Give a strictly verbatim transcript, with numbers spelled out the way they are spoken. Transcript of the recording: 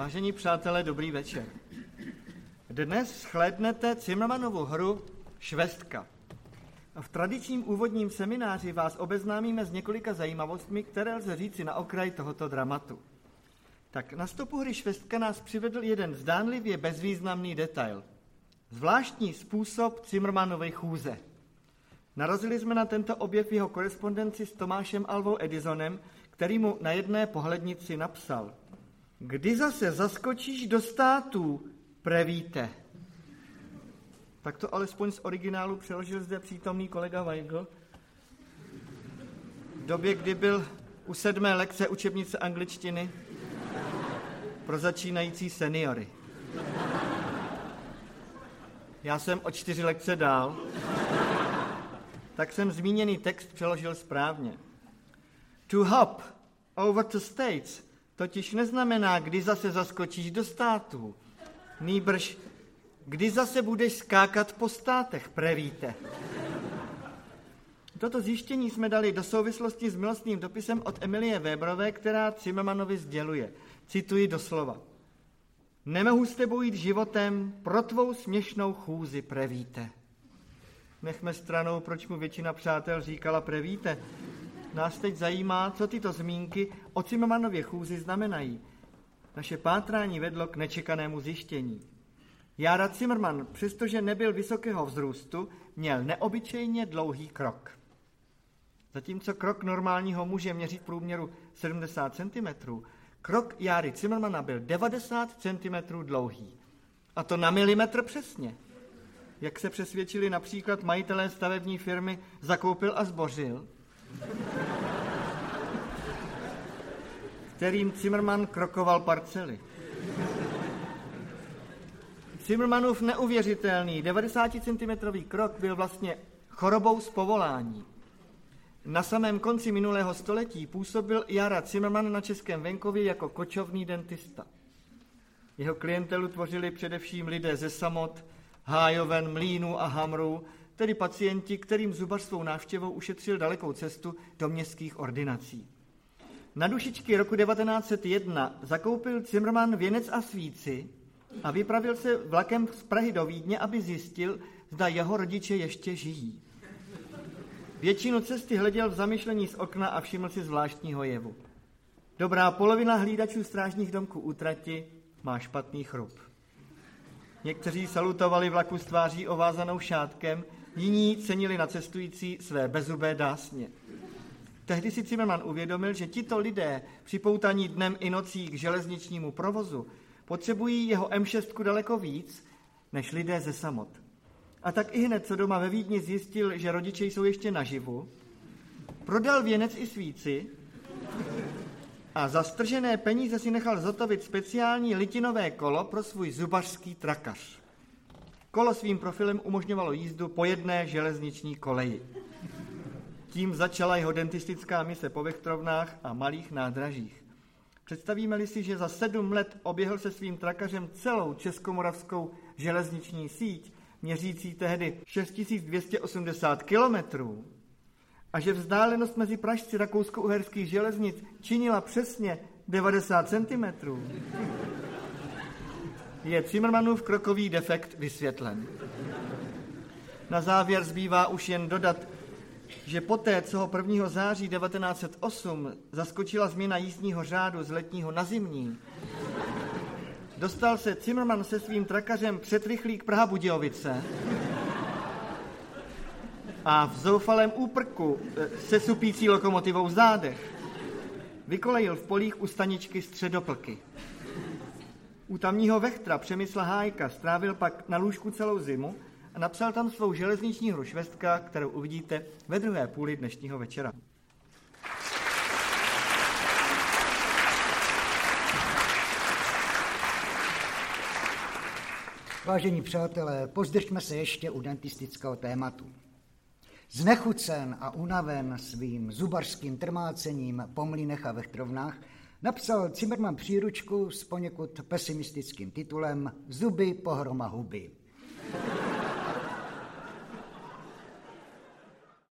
Vážení přátelé, dobrý večer. Dnes shlédnete Zimmermannovu hru Švestka. V tradičním úvodním semináři vás obeznámíme s několika zajímavostmi, které lze říci na okraj tohoto dramatu. Tak na stopu hry Švestka nás přivedl jeden zdánlivě bezvýznamný detail. Zvláštní způsob Zimmermannovy chůze. Narazili jsme na tento objev jeho korespondenci s Tomášem Alvou Edisonem, který mu na jedné pohlednici napsal: Kdy zase zaskočíš do států, prevíte. Tak to alespoň z originálu přeložil zde přítomný kolega Weigl. V době, kdy byl u sedmé lekce učebnice angličtiny pro začínající seniory. Já jsem o čtyři lekce dál, tak jsem zmíněný text přeložil správně. To hop over to states totiž neznamená, kdy zase zaskočíš do států. Nýbrž, kdy zase budeš skákat po státech, prevíte. Toto zjištění jsme dali do souvislosti s milostným dopisem od Emilie Weberové, která Zimmermannovi sděluje. Cituji doslova. Nemohu s tebou jít životem, pro tvou směšnou chůzi, prevíte. Nechme stranou, proč mu většina přátel říkala prevíte. Nás teď zajímá, co tyto zmínky o Zimmermannově chůzi znamenají. Naše pátrání vedlo k nečekanému zjištění. Jára Zimmermann, přestože nebyl vysokého vzrůstu, měl neobyčejně dlouhý krok. Zatímco krok normálního muže měří v průměru sedmdesát centimetrů, krok Járy Zimmermanna byl devadesát centimetrů dlouhý. A to na milimetr přesně. Jak se přesvědčili například majitelé stavební firmy Zakoupil a zbořil, kterým Zimmermann krokoval parcely. Zimmermannův neuvěřitelný devadesáticentimetrový krok byl vlastně chorobou z povolání. Na samém konci minulého století působil Jára Zimmermann na českém venkově jako kočovný dentista. Jeho klientelu tvořili především lidé ze Samot, Hájoven, Mlýnů a Hamrů, tedy pacienti, kterým zubař svou návštěvou ušetřil dalekou cestu do městských ordinací. Na dušičky roku devatenáct set jedna zakoupil Zimmermann věnec a svíci a vypravil se vlakem z Prahy do Vídně, aby zjistil, zda jeho rodiče ještě žijí. Většinu cesty hleděl v zamyšlení z okna a všiml si zvláštního jevu. Dobrá polovina hlídačů strážních domků u trati má špatný chrup. Někteří salutovali vlaku s tváří ovázanou šátkem, jiní cenili na cestující své bezzubé dásně. Tehdy si Zimmermann uvědomil, že tito lidé, připoutaní dnem i nocí k železničnímu provozu, potřebují jeho em šest daleko víc, než lidé ze Samot. A tak i hned, co doma ve Vídni zjistil, že rodiče jsou ještě naživu, prodal věnec i svíci a za stržené peníze si nechal zhotovit speciální litinové kolo pro svůj zubařský trakař. Kolo svým profilem umožňovalo jízdu po jedné železniční koleji. Tím začala jeho dentistická mise po vechtrovnách a malých nádražích. Představíme-li si, že za sedm let oběhl se svým trakařem celou českomoravskou železniční síť, měřící tehdy šest tisíc dvě stě osmdesát kilometrů, a že vzdálenost mezi pražci rakousko-uherských železnic činila přesně devadesát centimetrů, je Zimmermannův krokový defekt vysvětlen. Na závěr zbývá už jen dodat, že poté, co ho prvního září devatenáct set osm zaskočila změna jízdního řádu z letního na zimní, dostal se Zimmermann se svým trakařem před rychlík Praha-Budějovice a v zoufalém úprku se supící lokomotivou v zádech vykolejil v polích u staničky Středoplky. U tamního vechtra Přemysla Hájka strávil pak na lůžku celou zimu a napsal tam svou železniční hru Švestka, kterou uvidíte ve druhé půli dnešního večera. Vážení přátelé, pozdržme se ještě u dentistického tématu. Znechucen a unaven svým zubařským trmácením po mlýnech a vechtrovnách napsal Zimmermann příručku s poněkud pesimistickým titulem Zuby pohroma huby.